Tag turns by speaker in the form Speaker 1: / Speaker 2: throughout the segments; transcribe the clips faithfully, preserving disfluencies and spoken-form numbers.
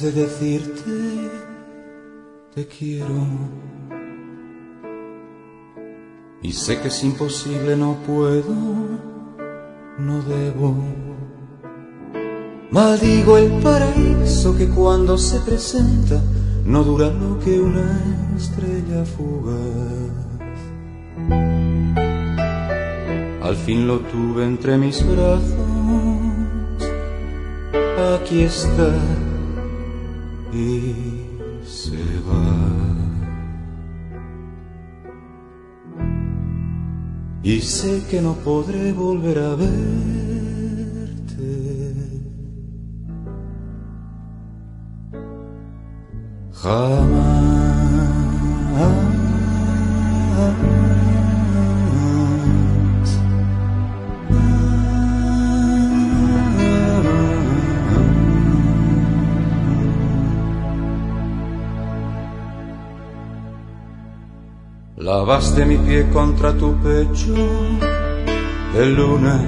Speaker 1: de decirte te quiero. Y sé que es imposible, no puedo, no debo. Maldigo el paraíso que cuando se presenta no dura lo que una estrella fugaz. Al fin lo tuve entre mis brazos, aquí está y se va. Y sé que no podré volver a verte, jamás. Lavaste mi pie contra tu pecho de luna,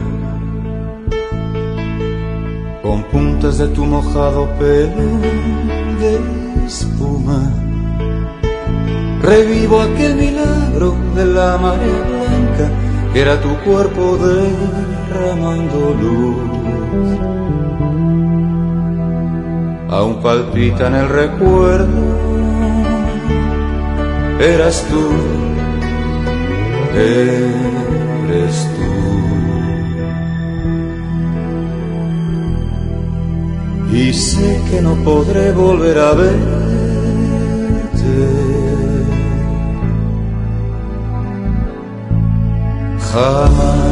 Speaker 1: con puntas de tu mojado pelo de espuma. Revivo aquel milagro de la marea blanca, que era tu cuerpo derramando luz. Aún palpita en el recuerdo, eras tú, eres tú. Y sé que no podré volver a verte, jamás.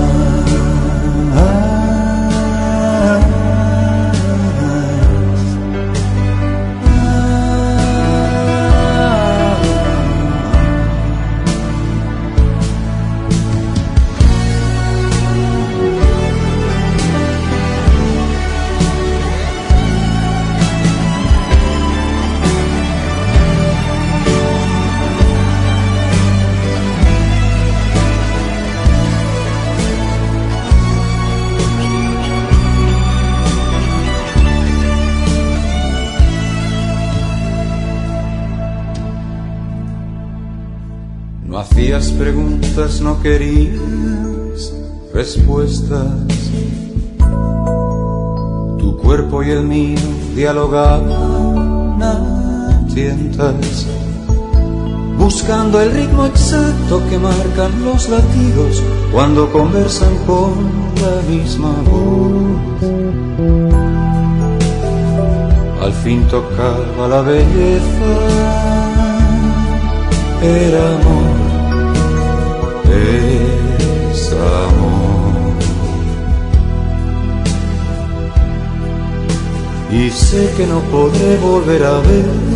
Speaker 1: No hacías preguntas, no querías respuestas. Tu cuerpo y el mío dialogaban a tientas, buscando el ritmo exacto que marcan los latidos cuando conversan con la misma voz. Al fin tocaba la belleza, era amor, es amor. Y sé que no podré volver a ver